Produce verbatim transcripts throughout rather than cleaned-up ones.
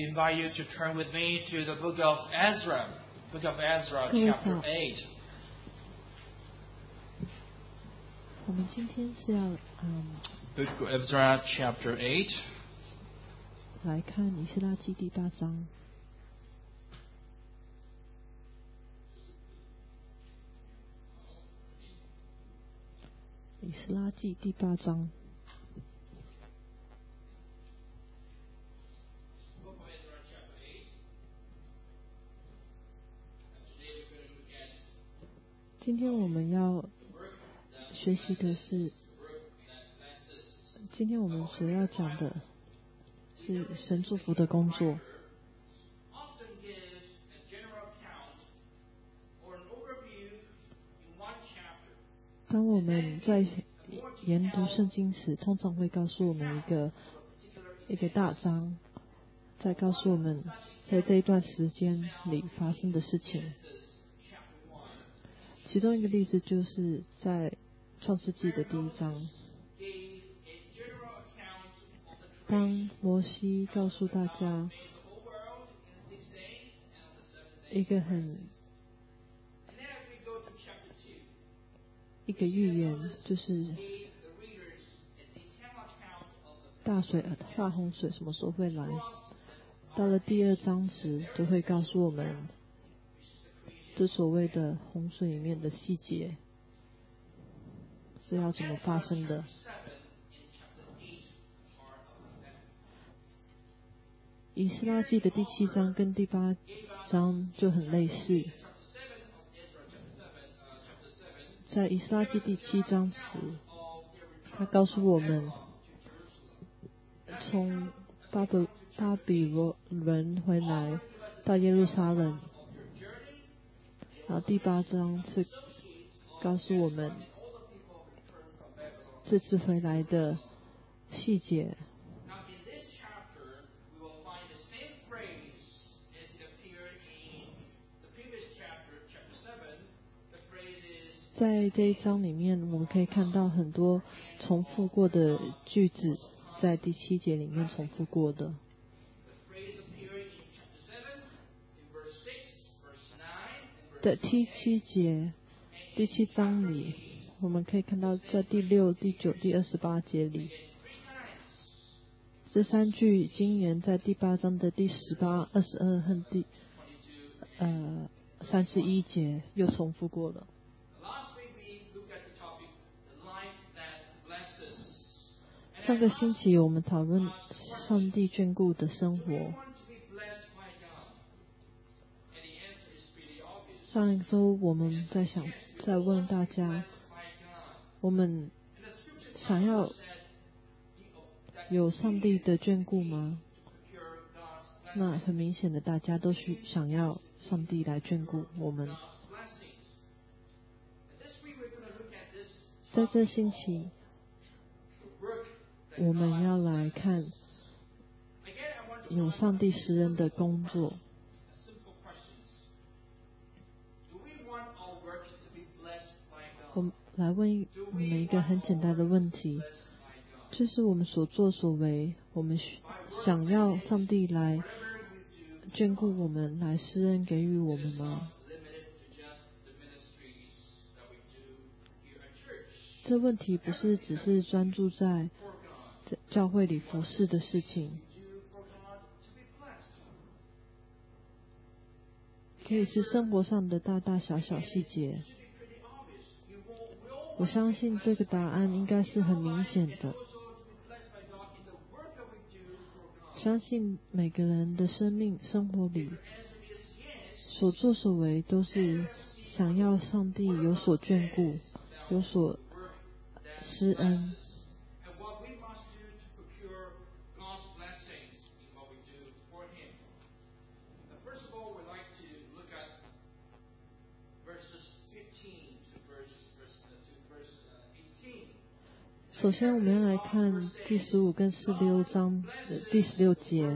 invite you to turn with me to the book of Ezra, book of Ezra, chapter eight. 我们今天是要嗯 Book of Ezra, chapter eight. 来看以斯拉记第八章。以斯拉记第八章。今天我们要学习的是，今天我们所要讲的是神祝福的工作。当我们在研读圣经时，通常会告诉我们一个一个大章，再告诉我们在这一段时间里发生的事情。其中一个例子就是在创世纪的第一章，当摩西告诉大家一个很一个预言，就是大水大洪水什么时候会来。到了第二章时，就会告诉我们这所谓的洪水里面的细节是要怎么发生的。以斯拉记的第七章跟第八章就很类似。在以斯拉记第七章时，他告诉我们从巴比巴比伦回来到耶路撒冷，然后第八章是告诉我们这次回来的细节。在这一章里面，我们可以看到很多重复过的句子，在第七节里面重复过的。在第七节、第七章里，我们可以看到在第六、第九、第二十八节里，这三句经言在第八章的第十八、二十二和第呃三十一节又重复过了。上个星期我们讨论上帝眷顾的生活。上一周我们在想，在问大家，我们想要有上帝的眷顾吗？那很明显的，大家都是想要上帝来眷顾我们。在这星期，我们要来看有上帝施恩的工作。我来问你们一个很简单的问题，就是我们所作所为，我们想要上帝来眷顾我们，来施恩给予我们吗？这问题不是只是专注在教会里服事的事情，可以是生活上的大大小小细节。我相信这个答案应该是很明显的。相信每个人的生命生活里所作所为都是想要上帝有所眷顾，有所施恩。首先我们要来看第十五跟十六章的第十六节。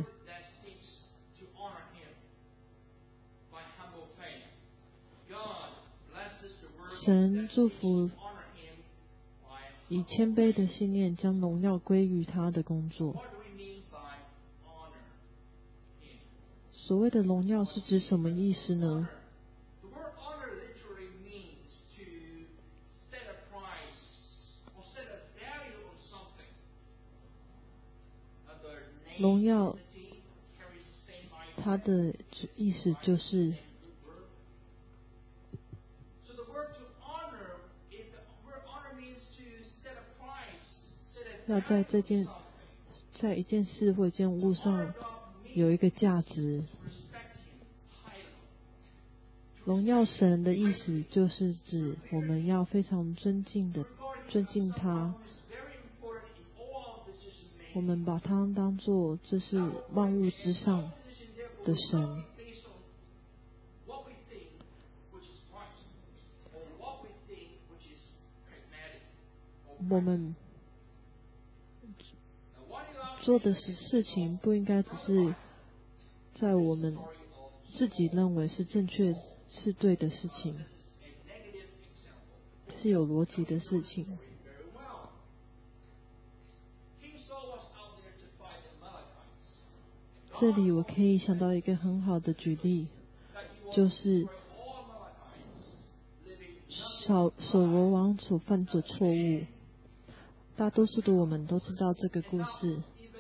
神祝福以谦卑的信念将荣耀归于他的工作。 所谓的荣耀是指什么意思呢？荣耀，它的意思就是要在这件，在一件事或一件物上有一个价值。荣耀神的意思就是指我们要非常尊敬的尊敬他，我们把他当作这是万物之上的神。我们做的事情不应该只是在我们自己认为是正确是对的事情，是有逻辑的事情。这里我可以想到一个很好的举例，就是扫扫罗王所犯的错误。大多数的我们都知道这个故事。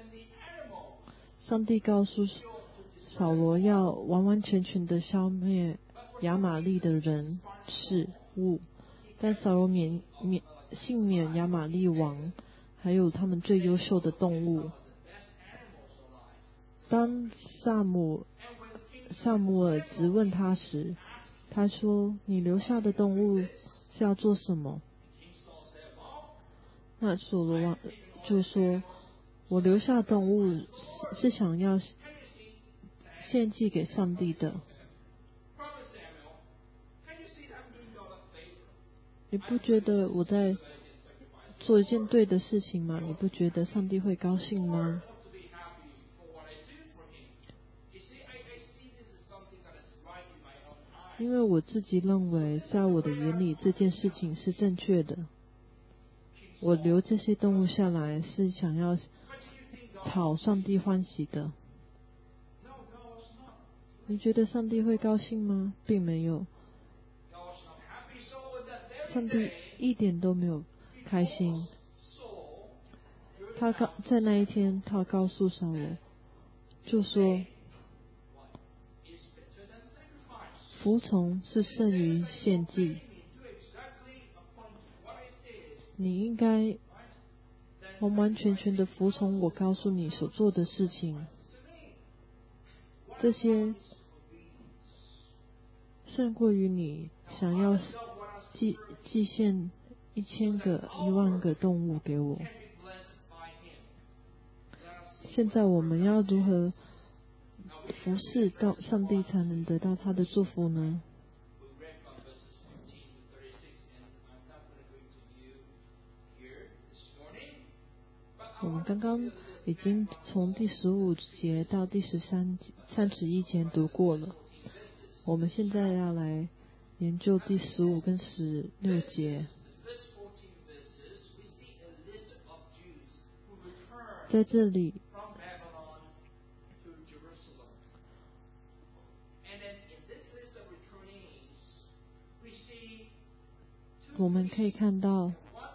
上帝告诉扫罗要完完全全的消灭亚玛力的人事物，但扫罗免免幸免亚玛力王，还有他们最优秀的动物。当萨姆萨姆尔质问他时，他说：“你留下的动物是要做什么？”那所罗王就说：“我留下的动物是是想要献祭给上帝的。”你不觉得我在做一件对的事情吗？你不觉得上帝会高兴吗？因为我自己认为，在我的眼里，这件事情是正确的。我留这些动物下来，是想要讨上帝欢喜的。你觉得上帝会高兴吗？并没有。上帝一点都没有开心。他告在那一天，他告诉扫罗，就说：“服从是胜于献祭。你应该完完全全的服从我告诉你所做的事情。这些胜过于你想要祭祭献一千个、一万个动物给我。”现在我们要如何服侍到上帝才能得到他的祝福呢？我们刚刚已经从第十五节到第十三三十一节读过了，我们现在要来研究第十五跟十六节。在这里，我们可以看到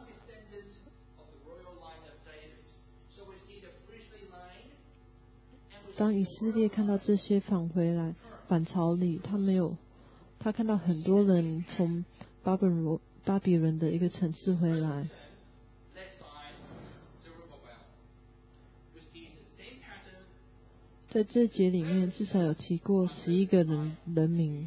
当以色列看到这些返回来返朝里，他没有他看到很多人从巴比伦巴比伦的一个城市回来。在这节里面至少有提过十一个人人名。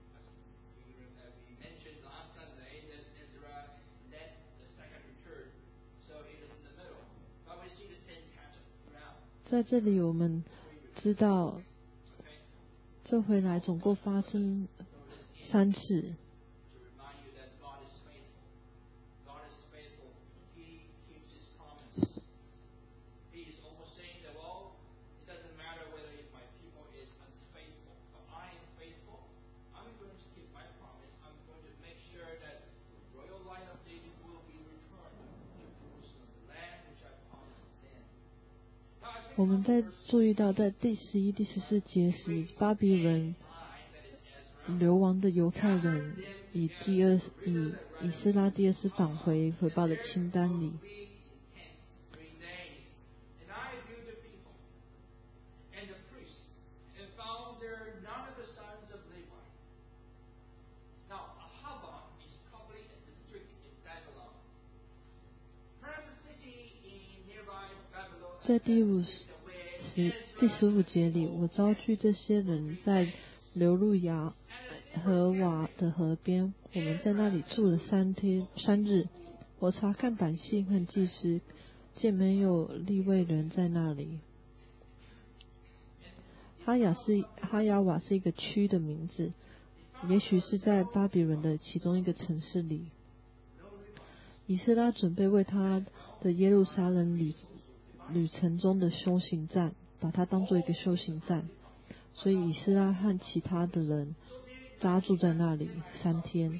在这里我们知道这回来总共发生三次。 我们在注意到，在第十一、第十四节时，巴比伦流亡的犹太人以第二以以斯拉第二次返回回报的清单里，在第五十第十五节里，我招聚这些人在流入雅和瓦的河边，我们在那里住了三天三日。我查看百姓和祭司，见没有利未人在那里。哈雅是哈雅瓦是一个区的名字，也许是在巴比伦的其中一个城市里。以斯拉准备为他的耶路撒冷旅旅程中的修行站，把它当作一个修行站，所以以斯拉和其他的人扎住在那里三天。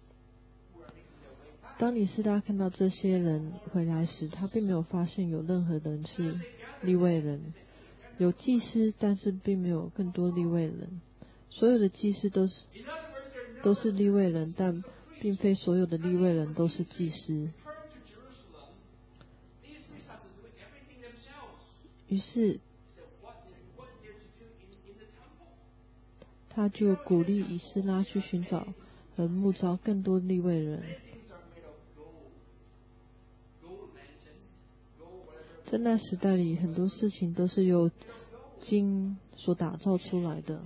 当以斯拉看到这些人回来时，他并没有发现有任何人是利未人，有祭司，但是并没有更多利未人。所有的祭司都是都是利未人，但并非所有的利未人都是祭司。于是他就鼓励以斯拉去寻找和募招更多利未人。在那时代里，很多事情都是由金所打造出来的。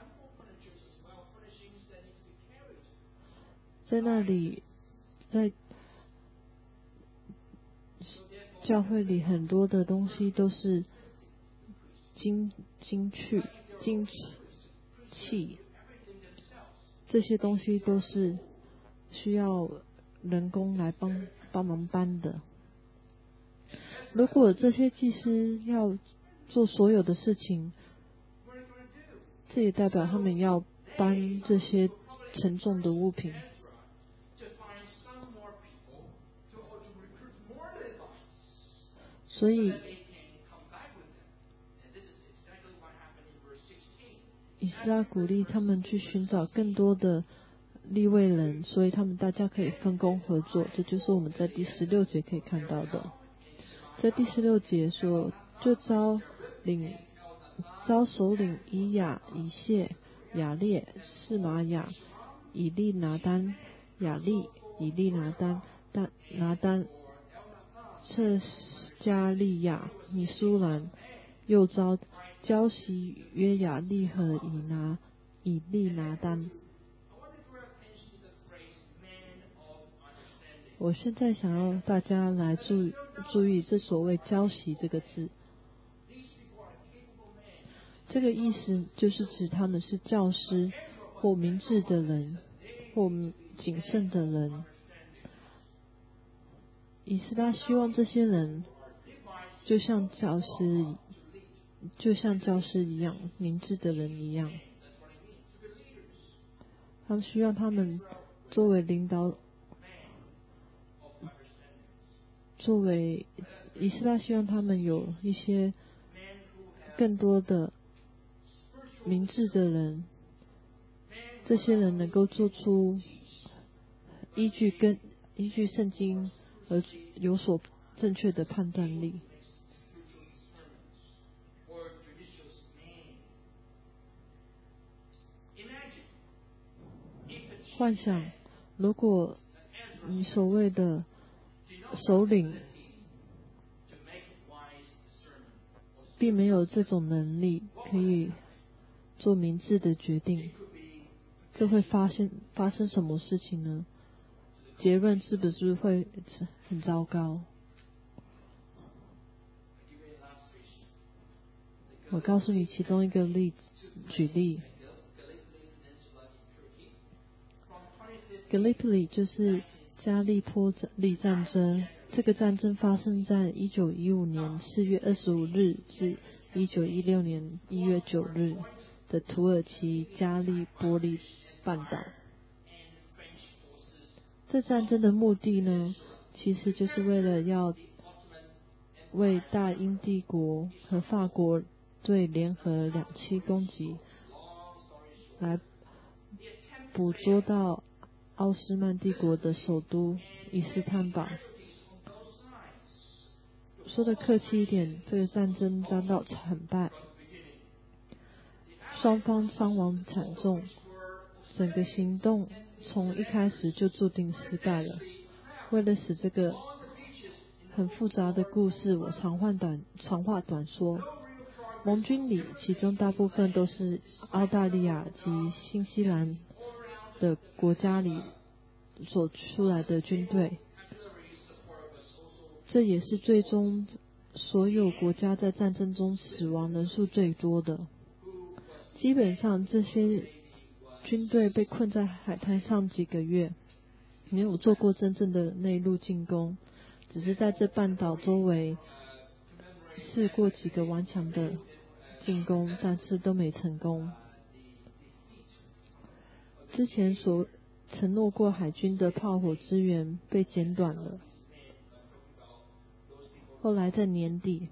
在那里，在教会里，很多的东西都是金金去金器，这些东西都是需要人工来帮帮忙搬的。如果这些祭司要做所有的事情，这也代表他们要搬这些沉重的物品。所以以斯拉鼓励他们去寻找更多的利未人，所以他们大家可以分工合作。这就是我们在第十六节可以看到的。在第十六节说，就招领招首领以雅、以谢、雅列、示玛雅、以利拿单、雅利、以利拿单、但拿单、侧加利亚、米苏兰，又招焦习、约雅利和以拿以利拿单。我现在想要大家来注注意这所谓焦习这个字，这个意思就是指他们是教师或明智的人或谨慎的人。以斯拉希望这些人就像教师就像教师一样，明智的人一样，他们需要他们作为领导，作为以斯拉希望他们有一些更多的明智的人，这些人能够做出依据跟依据圣经而有所正确的判断力。幻想，如果你所谓的首领并没有这种能力可以做明智的决定，这会发生发生什么事情呢？结论是不是会很糟糕？我告诉你其中一个例子，举例。Gallipoli 就是加利波利战争，这个战争发生在一九一五年四月二十五日至一九一六年一月九日的土耳其加利波利半岛。这战争的目的呢，其实就是为了要为大英帝国和法国队联合两栖攻击，来捕捉到奥斯曼帝国的首都伊斯坦堡。说的客气一点，这个战争遭到惨败，双方伤亡惨重，整个行动从一开始就注定失败了。为了使这个很复杂的故事我长话短长话短说，盟军里其中大部分都是澳大利亚及新西兰的国家里所出来的军队，这也是最终所有国家在战争中死亡人数最多的。基本上这些军队被困在海滩上几个月，没有做过真正的内陆进攻，只是在这半岛周围试过几个顽强的进攻，但是都没成功。之前所承诺过海军的炮火支援被减短了。后来在年底，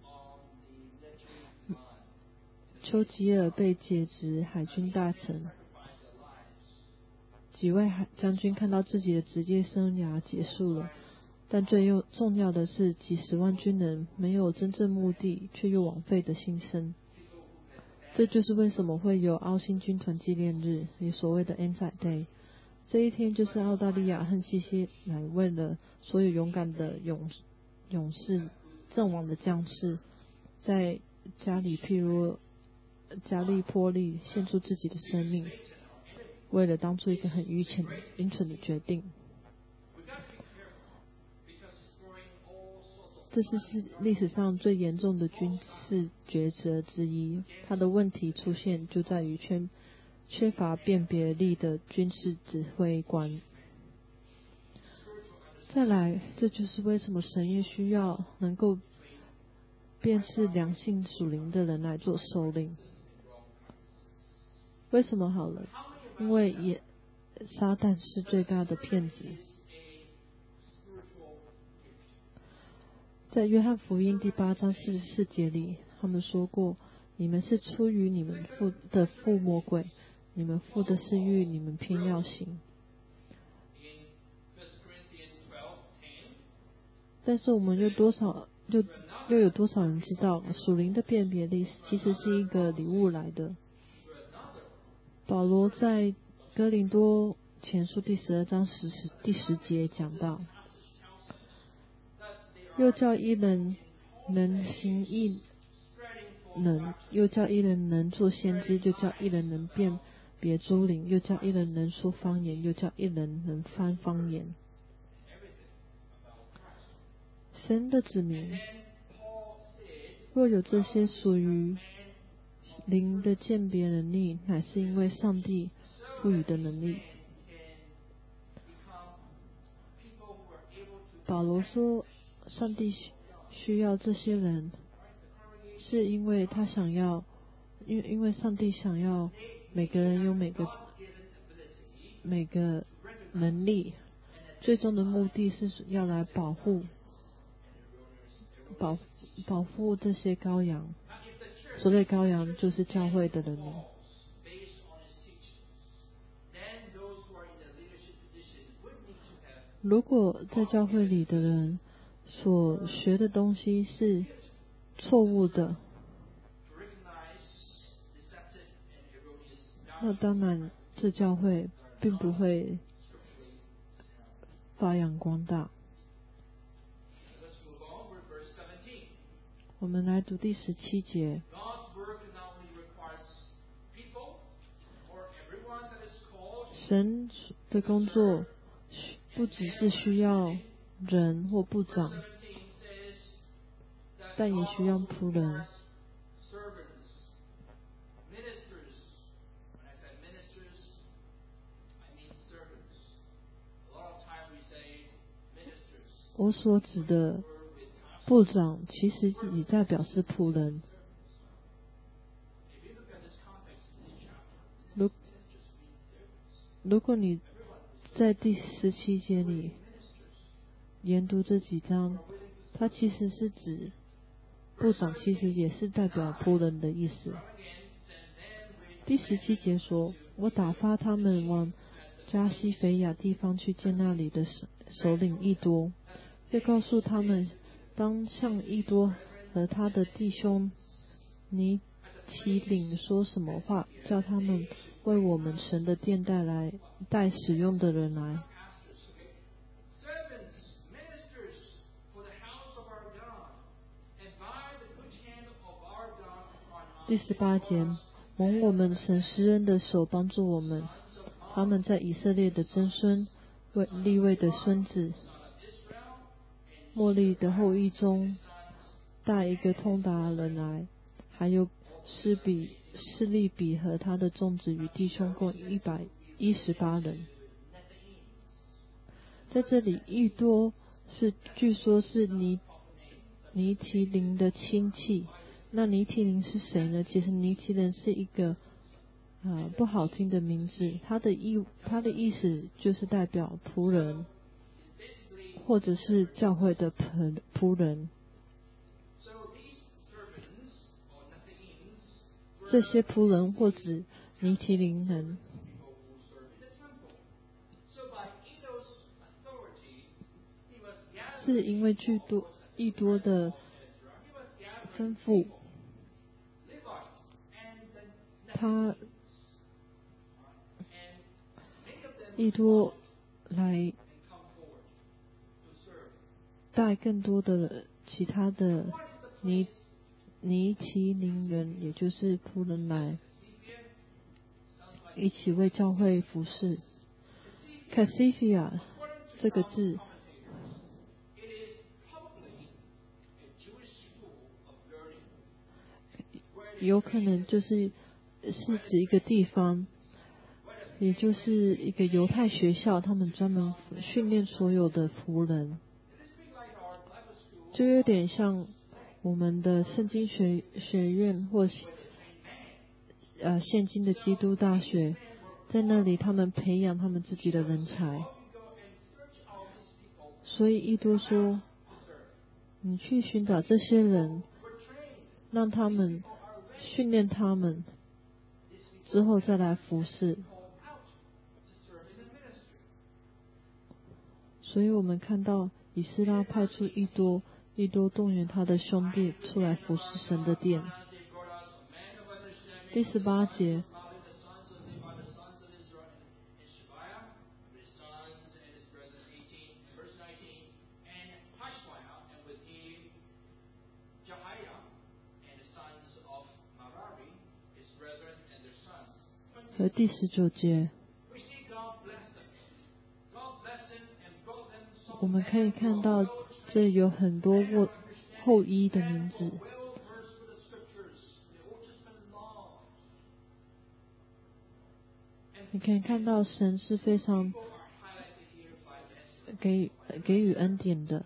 丘吉尔被解职海军大臣，几位海将军看到自己的职业生涯结束了，但最重要的是几十万军人没有真正目的却又枉费的牺牲。这就是为什么会有澳新军团纪念日，也所谓的 Anzac Day。 这一天就是澳大利亚和新西兰为了所有勇敢的勇勇士阵亡的将士，在加里譬如加利波利献出自己的生命，为了当初一个很愚蠢愚蠢的决定。这是是历史上最严重的军事抉择之一，它的问题出现就在于缺缺乏辨别力的军事指挥官。再来，这就是为什么神也需要能够辨识良性属灵的人来做首领。为什么好了？因为也撒旦是最大的骗子。在约翰福音第八章四十四节里，他们说过，你们是出于你们父的父魔鬼，你们父的私欲你们偏要行。但是我们又多少又又有多少人知道属灵的辨别力其实是一个礼物来的。保罗在哥林多前书第十二章十十第十节讲到，又叫一人能行异能，又叫一人能做先知，又叫一人能辨别诸灵，又叫一人能说方言，又叫一人能翻方言。神的子民若有这些属于灵的鉴别能力，乃是因为上帝赋予的能力。保罗说上帝需要这些人，是因为他想要因为因为上帝想要每个人有每个每个能力，最终的目的是要来保护保保护这些羔羊。所谓羔羊就是教会的人。如果在教会里的人所学的东西是错误的，那当然这教会并不会发扬光大。我们来读第十七节。神的工作不只是需要人或部长，但也需要仆人。我所指的部长其实也代表是仆人。如如果你在第十七节里研读这几章，它其实是指部长其实也是代表仆人的意思。第十七节说，我打发他们往加西腓亚地方去见那里的首领益多，又告诉他们当向益多和他的弟兄尼其领说什么话，叫他们为我们神的殿带来带使用的人来。第十八节，蒙我们神施恩的手帮助我们，他们在以色列的曾孙为利未的孙子莫利的后裔中带一个通达人来，还有施比施利比和他的众子与弟兄共一百一十八人。在这里，益多是据说是尼尼其林的亲戚。那尼提林是谁呢？其实尼提林是一个呃不好听的名字，他的意他的意思就是代表仆人，或者是教会的仆仆人。这些仆人或指尼提林人。是因为据多益多的吩咐，他益多来带更多的其他的尼尼其林人，也就是仆人来一起为教会服侍。Cassiphia 这个字有可能就是是指一个地方，也就是一个犹太学校，他们专门训练所有的仆人，就有点像我们的圣经学学院或呃现今的基督大学，在那里他们培养他们自己的人才。所以益多说，你去寻找这些人，让他们训练他们，之后再来服侍。所以我们看到以斯拉派出益多，益多动员他的兄弟出来服侍神的殿。第十八节，和第十九节，我们可以看到这有很多后裔的名字。你可以看到神是非常给给予恩典的。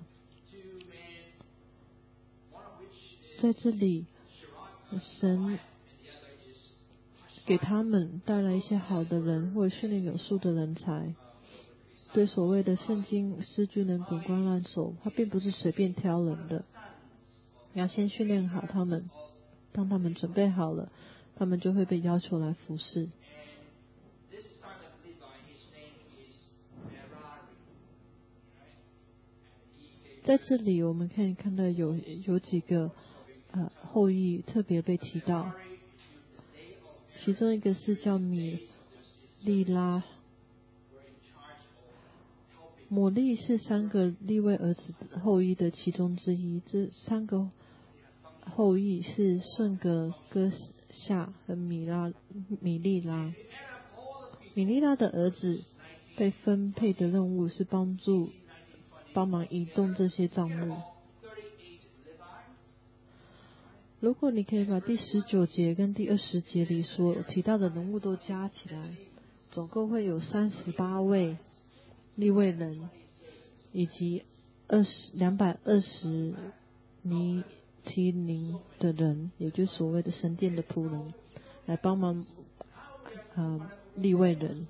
在这里，神给他们带来一些好的人，或者训练有素的人才。对所谓的圣经诗句能滚瓜烂熟，他并不是随便挑人的，要先训练好他们，当他们准备好了，他们就会被要求来服侍。在这里我们可以看到有有几个呃后裔特别被提到，其中一个是叫米利拉。抹利是三个利未儿子后裔的其中之一，这三个后裔是顺格、哥夏和米拉米利拉。米利拉的儿子被分配的任务是帮助帮忙移动这些账目。如果你可以把第十九节跟第二十节里所提到的人物都加起来，总共会有三十八位利未人，以及二十两百二十尼提林的人，也就是所谓的神殿的仆人，来帮忙呃利未人。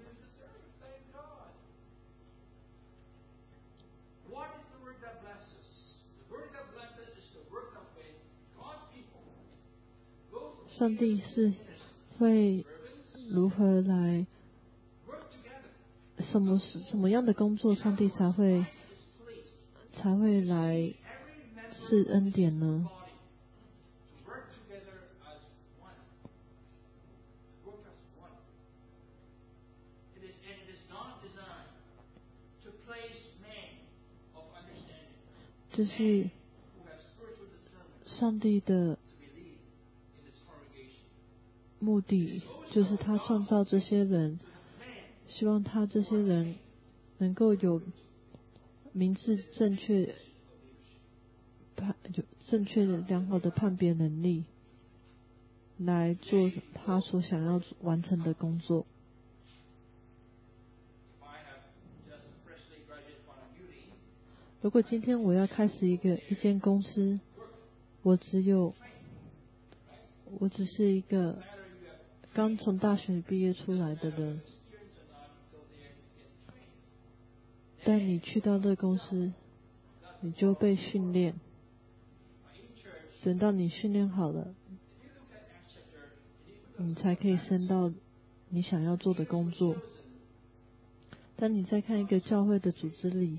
上帝是会如何来，什么什么样的工作，上帝才会才会来赐恩典呢？这是上帝的目的，就是他创造这些人，希望他这些人能够有明智正确判有正确的良好的判别能力，来做他所想要完成的工作。如果今天我要开始一个一间公司，我只有我只是一个刚从大学毕业出来的人，但你去到这个公司，你就被训练，等到你训练好了，你才可以升到你想要做的工作。当你再看一个教会的组织里，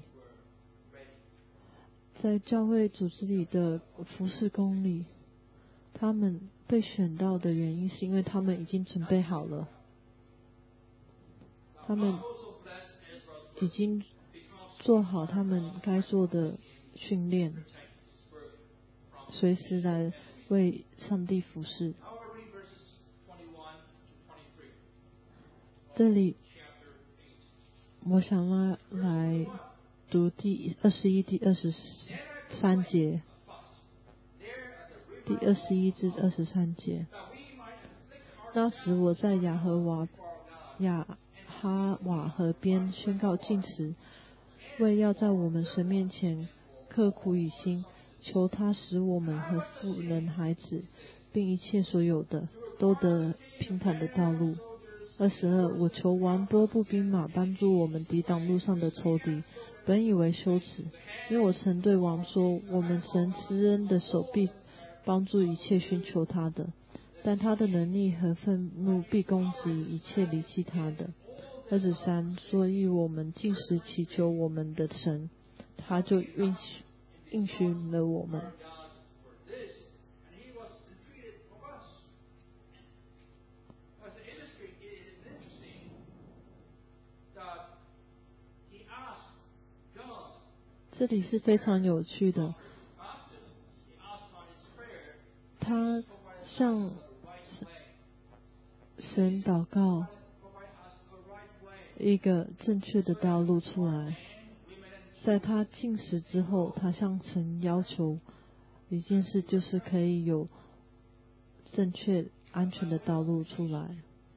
在教会组织里的服事工里，他们被选到的原因是因为他们已经准备好了，他们已经做好他们该做的训练，随时来为上帝服事。这里我想来来读第二十一、第二十三节，第二十一至二十三节。那时我在亚和瓦亚哈瓦河边宣告禁食，为要在我们神面前刻苦以心，求他使我们和妇人孩子，并一切所有的，都得平坦的道路。二十二，我求王波布兵马帮助我们抵挡路上的仇敌，本以为羞耻，因为我曾对王说，我们神施恩的手必帮助一切寻求他的，但他的能力和愤怒必攻击一切离弃他的。二十三，所以我们尽时祈求我们的神，他就应许应许了我们。这里是非常有趣的，他向神祷告一个正确的道路出来，在他禁食之后，他向神要求一件事，就是可以有正确安全的道路出来。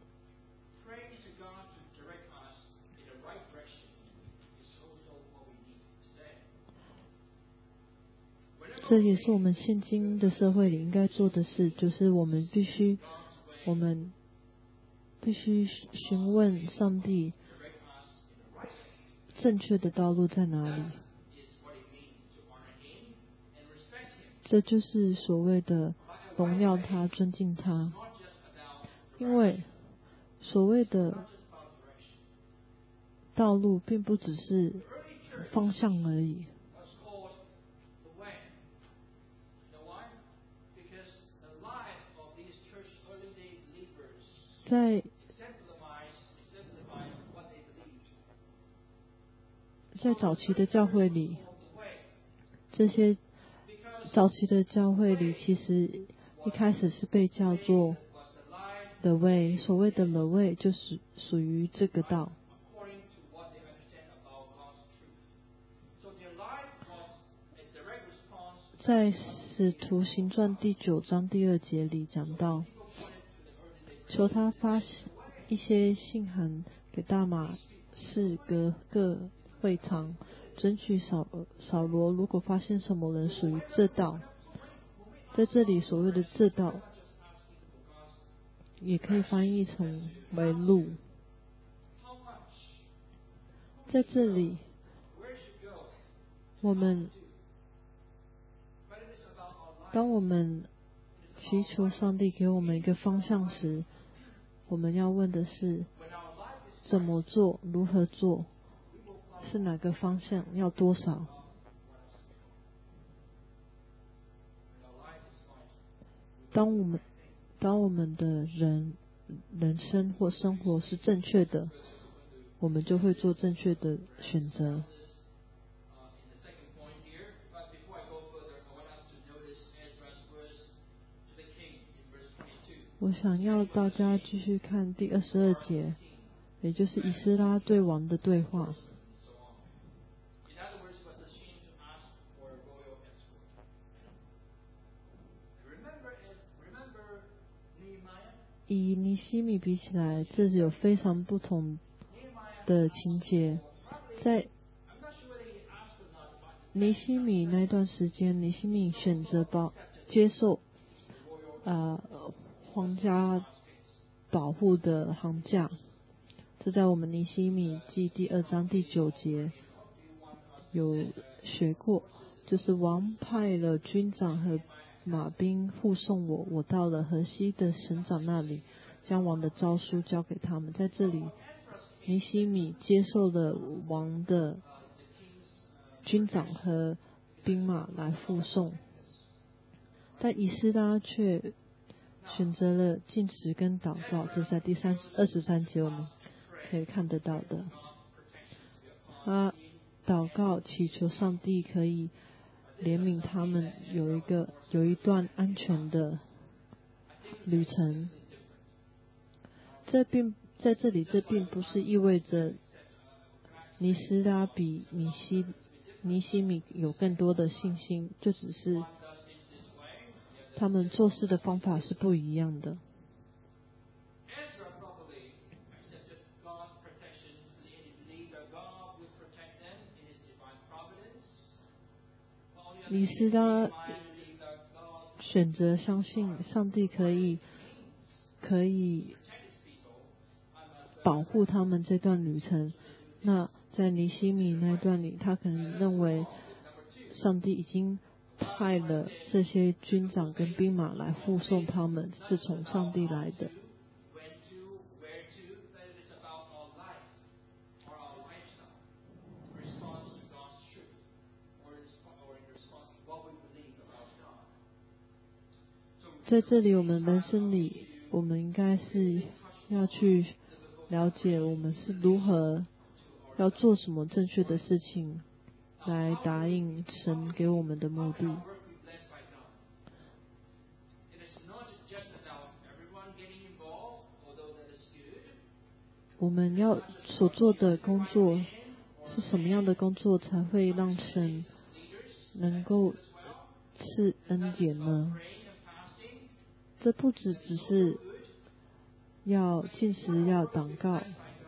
这也是我们现今的社会里应该做的事，就是我们必须我们必须询问上帝正确的道路在哪里。这就是所谓的荣耀他、尊敬他。因为所谓的道路并不只是方向而已。在在早期的教会里，这些早期的教会里，其实一开始是被叫做 the way， 所谓的 the way 就是属于这个道。在使徒行传第九章第二节里讲到，求他发一些信函给大马士革各会堂，准许扫扫罗如果发现什么人属于这道，在这里所谓的这道也可以翻译成为路。在这里我们当我们祈求上帝给我们一个方向时，我们要问的是怎么做，如何做，是哪个方向，要多少。当我们当我们的人人生或生活是正确的，我们就会做正确的选择。我想要大家继续看第二十二节，也就是以斯拉对王的对话。以尼希米比起来，这是有非常不同的情节。在尼希米那段时间，尼希米选择保接受呃皇家保护的行价，这在我们尼希米记第二章第九节有学过，就是王派了军长和马兵护送我，我到了河西的省长那里，将王的诏书交给他们。在这里，尼希米接受了王的军长和兵马来护送，但以斯拉却选择了禁食跟祷告，这是在第三二十三节我们可以看得到的。他祷告祈求上帝可以怜悯他们，有一个有一段安全的旅程。这并在这里，这并不是意味着尼斯拉比尼西尼希米有更多的信心，就只是他们做事的方法是不一样的。以斯拉选择相信上帝可以可以保护他们这段旅程。那在尼希米那段里，他可能认为上帝已经派了这些军长跟兵马来护送他们，是从上帝来的。在这里，我们人生里，我们应该是要去了解我们是如何要做什么正确的事情，来答应神给我们的目的。我们要所做的工作是什么样的工作，才会让神能够赐恩典呢？这不只只是要禁食，要祷告，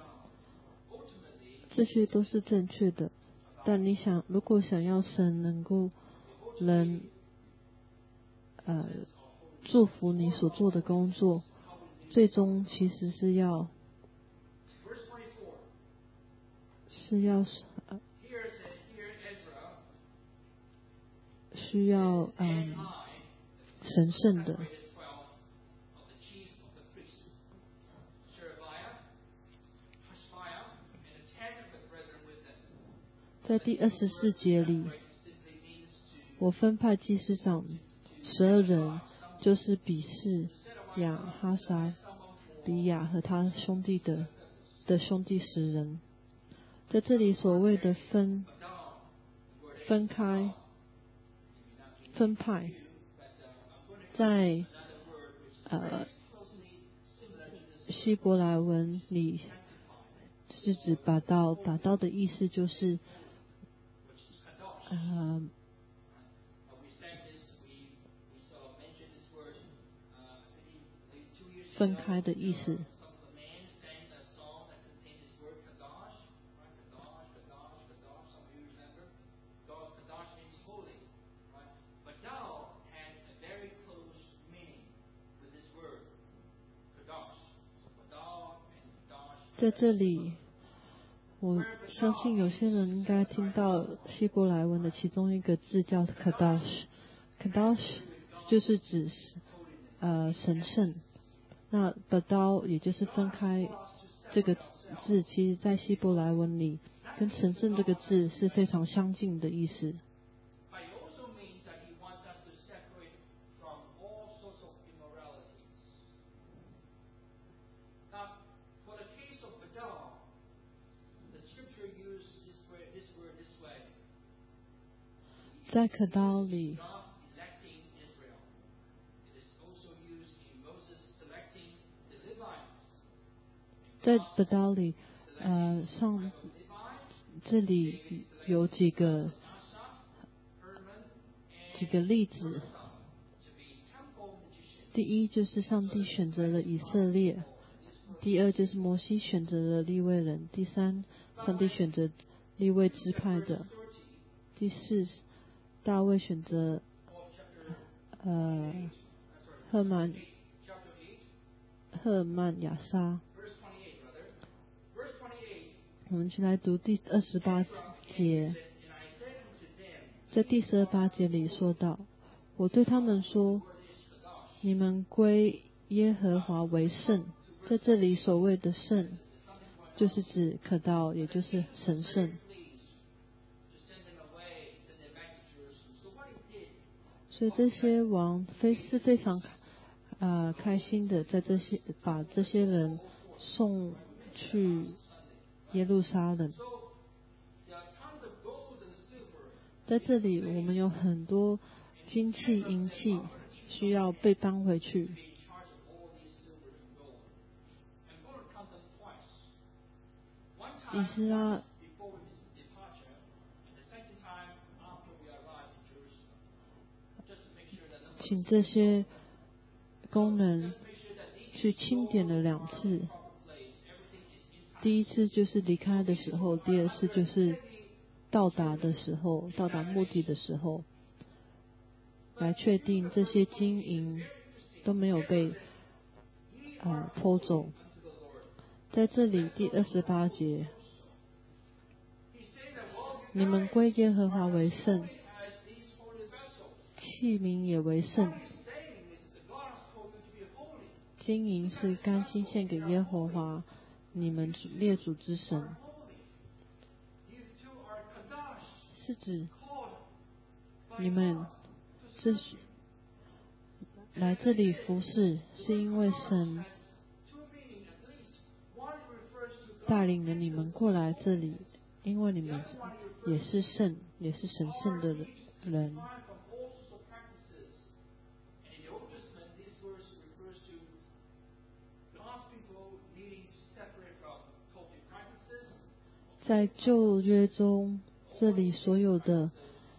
这些都是正确的。但你想，如果想要神能够能呃祝福你所做的工作，最终其实是要是要呃需要嗯神圣的。在第二十四节里，我分派祭司长十二人，就是比士、亚哈撒、比亚和他兄弟的的兄弟十人。在这里所谓的分分开分派，在呃希伯来文里是指拔刀，拔刀的意思就是呃分开的意思。在这里，我相信有些人应该听到希伯来文的其中一个字叫 kadosh， kadosh 就是指呃神圣。那 badal 也就是分开这个字，其实在希伯来文里跟神圣这个字是非常相近的意思。在可刀里，在可刀里，呃，上这里有几个几个例子。第一就是上帝选择了以色列，第二就是摩西选择了利未人，第三上帝选择利未支派的，第四大卫选择呃赫曼赫曼亚沙。我们去来读第二十八节，在第十八节里说到，我对他们说，你们归耶和华为圣。在这里所谓的圣，就是指可道，也就是神圣。所以这些王非是非常呃开心的，在这些把这些人送去耶路撒冷。在这里我们有很多金器银器需要被搬回去。以斯拉请这些工人去清点了两次，第一次就是离开的时候，第二次就是到达的时候，到达目的的时候，来确定这些金银都没有被呃偷走。在这里第二十八节，你们归耶和华为圣，器皿也为圣。金银是甘心献给耶和华你们列祖之神，是指你们这是来这里服侍，是因为神带领了你们过来这里，因为你们也是圣，也是神圣的人。在旧约中，这里所有的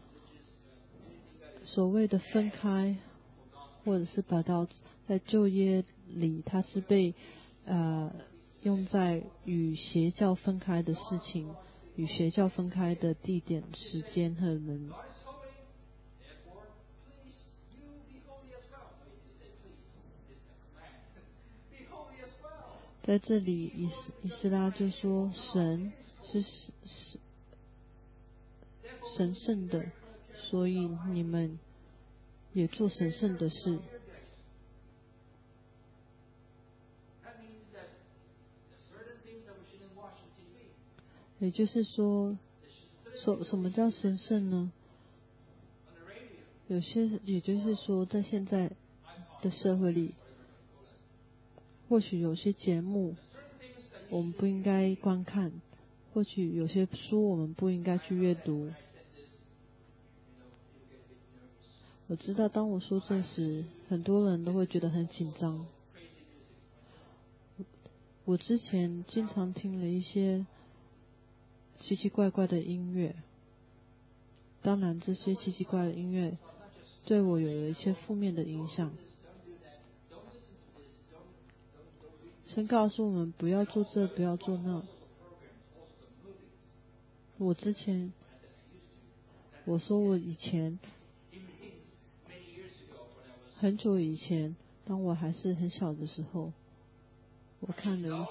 所谓的分开，或者是把到在旧约里，它是被呃用在与邪教分开的事情，与邪教分开的地点、时间和人。在这里，以斯以斯拉就说，神是是神圣的，所以你们也做神圣的事。也就是说，什什么叫神圣呢？有些，也就是说，在现在的社会里，或许有些节目我们不应该观看，或许有些书我们不应该去阅读。我知道当我说这时，很多人都会觉得很紧张。我之前经常听了一些奇奇怪怪的音乐，当然这些奇奇怪的音乐对我有了一些负面的影响。神告诉我们不要做这，不要做那。我之前我说我以前很久以前，当我还是很小的时候，我看了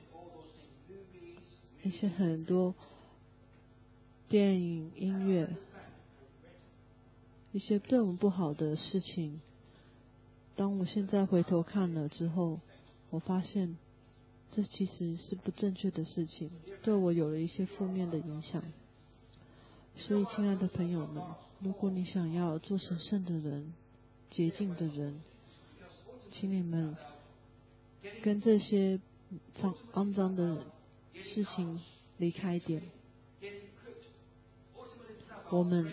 一一些很多电影、音乐，一些对我们不好的事情， 当我现在回头看了之后，我发现这其实是不正确的事情，对我有了一些负面的影响。所以亲爱的朋友们，如果你想要做神圣的人、洁净的人，请你们跟这些脏肮脏的事情离开一点。我们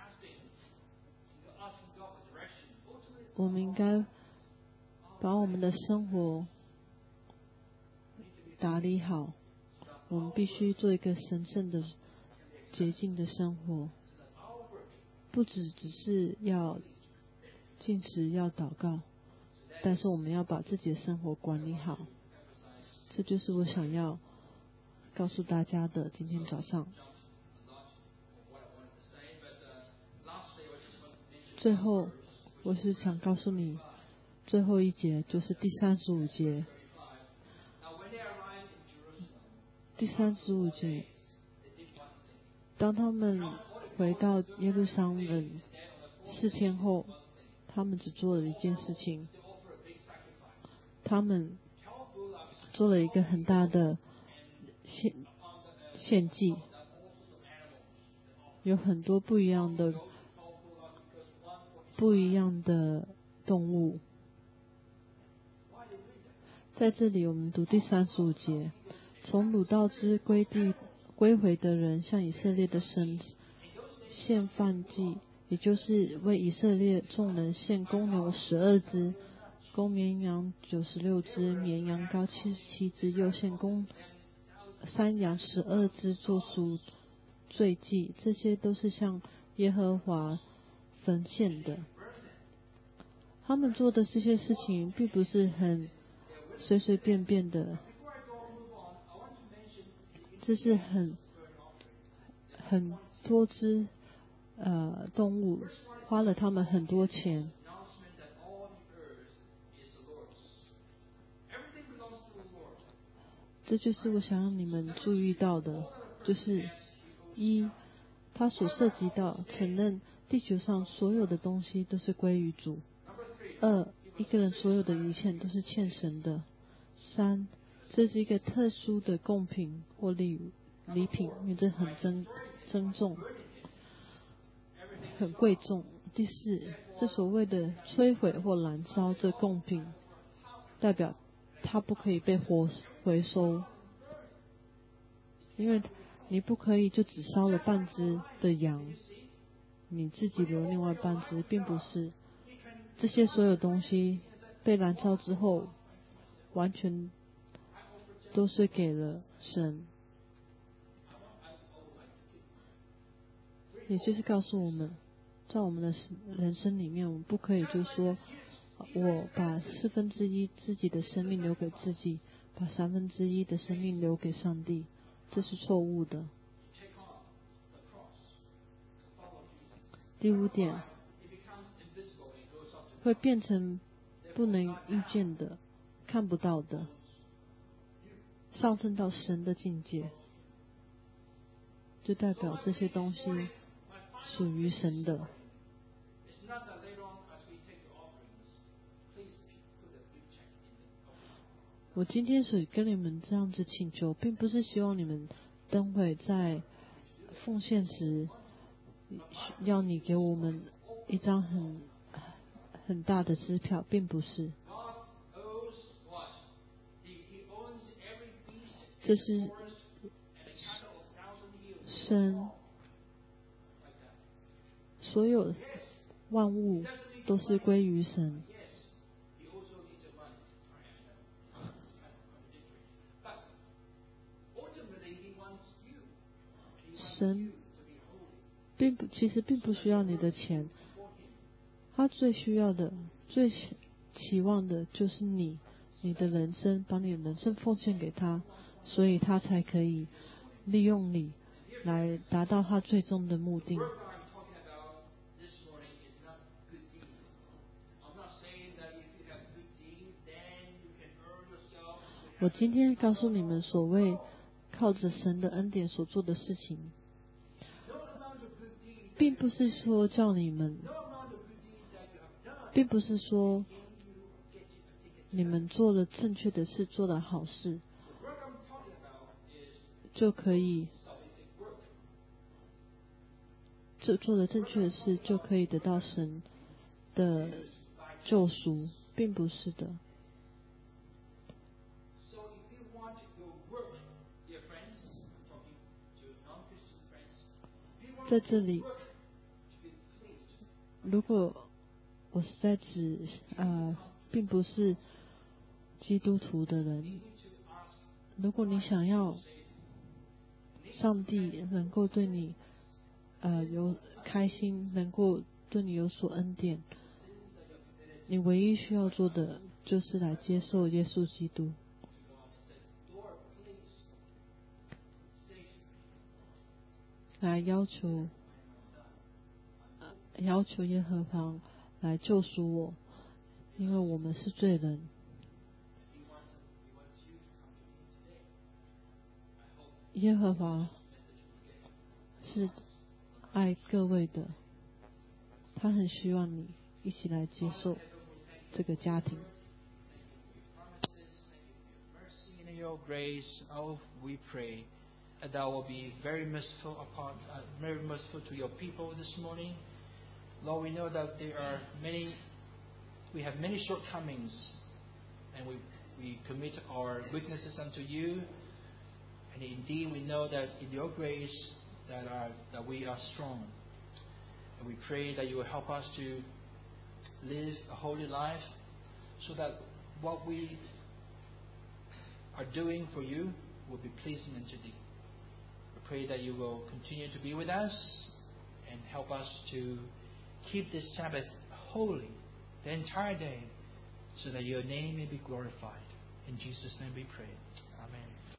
我们应该把我们的生活打理好，我们必须做一个神圣的洁净的生活，不只只是要禁食要祷告，但是我们要把自己的生活管理好。这就是我想要告诉大家的今天早上。最后我是想告诉你最后一节，就是第三十五节。第三十五节，当他们回到耶路撒冷四天后，他们只做了一件事情，他们做了一个很大的献献祭，有很多不一样的不一样的动物。在这里我们读第三十五节，从鲁道之归地归回的人向以色列的神献燔祭，也就是为以色列众人献公牛十二只，公绵羊九十六只，绵羊羔七十七只，又献公山羊十二只做赎罪祭，这些都是向耶和华焚献的。他们做的这些事情并不是很随随便便的，这是很很多只呃动物，花了他们很多钱。这就是我想让你们注意到的，就是一，他所涉及到承认地球上所有的东西都是归于主；二，一个人所有的一切都是欠神的；三，这是一个特殊的贡品或礼礼品，因为这很珍珍重，很贵重。第四，这所谓的摧毁或燃烧这贡品，代表它不可以被活回收，因为你不可以就只烧了半只的羊，你自己留另外半只，并不是。这些所有东西被燃烧之后，完全都是给了神，也就是告诉我们，在我们的人生里面，我们不可以就是说我把四分之一自己的生命留给自己，把三分之一的生命留给上帝，这是错误的。第五点，会变成不能预见的、看不到的，上升到神的境界，就代表这些东西属于神的。我今天所跟你们这样子请求，并不是希望你们等会在奉献时要你给我们一张很很大的支票，并不是。这是神所有万物都是归于神。神并不，其实并不需要你的钱，他最需要的、最期望的就是你，你的人生，把你的人生奉献给他，所以他才可以利用你来达到他最终的目的。我今天告诉你们，所谓靠着神的恩典所做的事情，并不是说叫你们，并不是说你们做了正确的事，做了好事，就可以做做了正确的事，就可以得到神的救赎，并不是的。在这里，如果我是在指呃，并不是基督徒的人，如果你想要上帝能够对你呃有开心，能够对你有所恩典，你唯一需要做的就是来接受耶稣基督，来要求要求耶和华来救赎我，因为我们是罪人。耶和华是爱各位的，他很希望你一起来接受这个家庭。 In your grace, oh, we pray that thou will be very merciful upon, uh, very merciful to your people this morning. Lord, we know that there are many, we have many shortcomings, and we we commit our weaknesses unto you. And indeed, we know that in your grace that are that we are strong. And we pray that you will help us to live a holy life, so that what we are doing for you will be pleasing unto thee. We pray that you will continue to be with us and help us to keep this Sabbath holy the entire day, so that your name may be glorified. In Jesus' name we pray.